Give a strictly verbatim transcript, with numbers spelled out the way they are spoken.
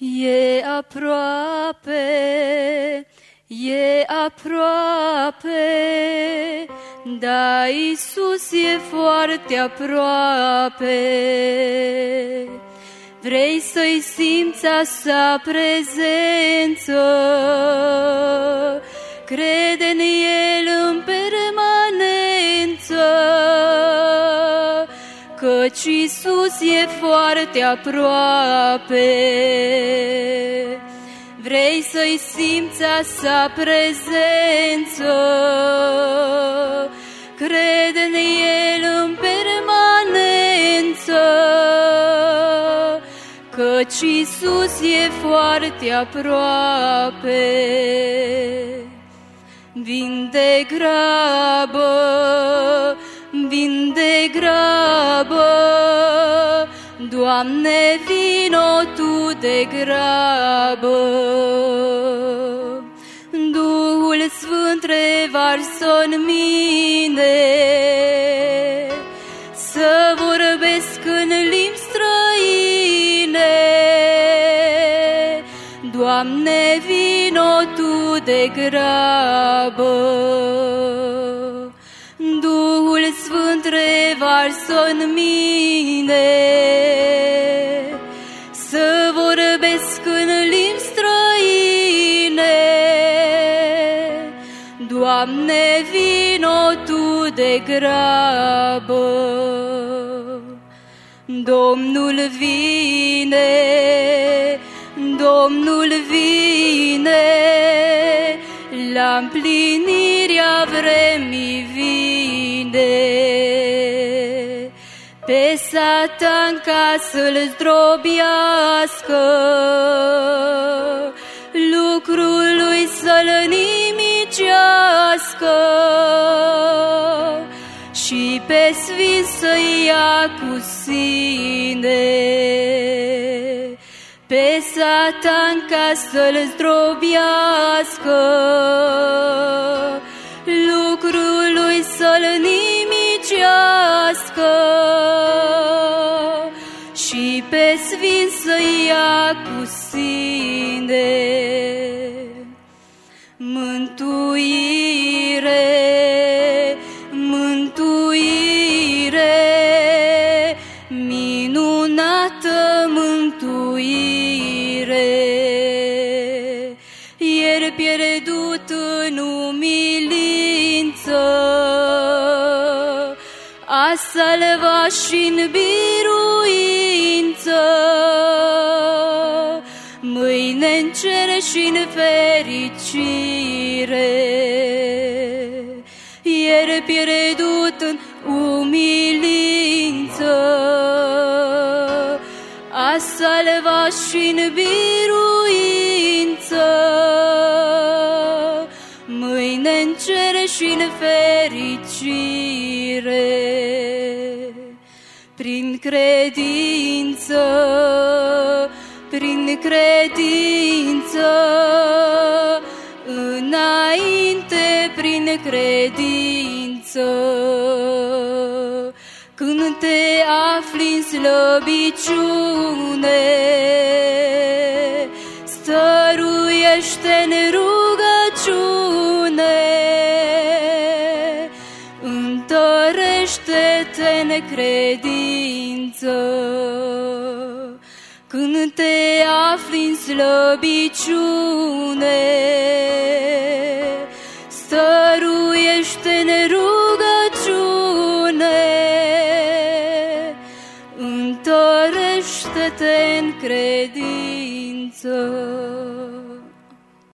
E aproape, e aproape, da, Iisus e foarte aproape. Vrei să-i simți a sa prezență, crede în El în permanență, căci Iisus e foarte aproape. Vrei să-i simți a sa prezență, crede în El în permanență, căci Iisus e foarte aproape. Vin de grabă, vin de grabă, Doamne, vino Tu de grabă. Duhul Sfânt revarsă-n mine, să vorbesc în limbi străine. Doamne, vino Tu de grabă. Duhul Sfânt revarsă-n mine, să vorbesc în limbi străine. Doamne, vino Tu de grabă. Domnul vine, Domnul vine, la împlinirea vremii vine. Pe Satan ca să-l zdrobească, lucrul lui să-l nimicească, și pe sfinți să-i ia cu sine. Pe Satan ca să-l zdrobească, lucrul lui să-l nimicească, și pe sfinți să-i ia cu sine. Mântuire, mântuire, minunată mântuire, ieri pierdut în umilință, a salvat și-n biruință, mâine-n cer și-n fericire. Ieri pierdut în umilință, a salvat și-n biruință, mâine-n cer și-n fericire. Prin credință, prin credință, înainte prin credință, când te afli în slăbiciune, stăruiește-n rugăciune, întărește-te în credință. Când te afli în slăbiciune, stăruiește-n rugăciune, întărește-te în credință.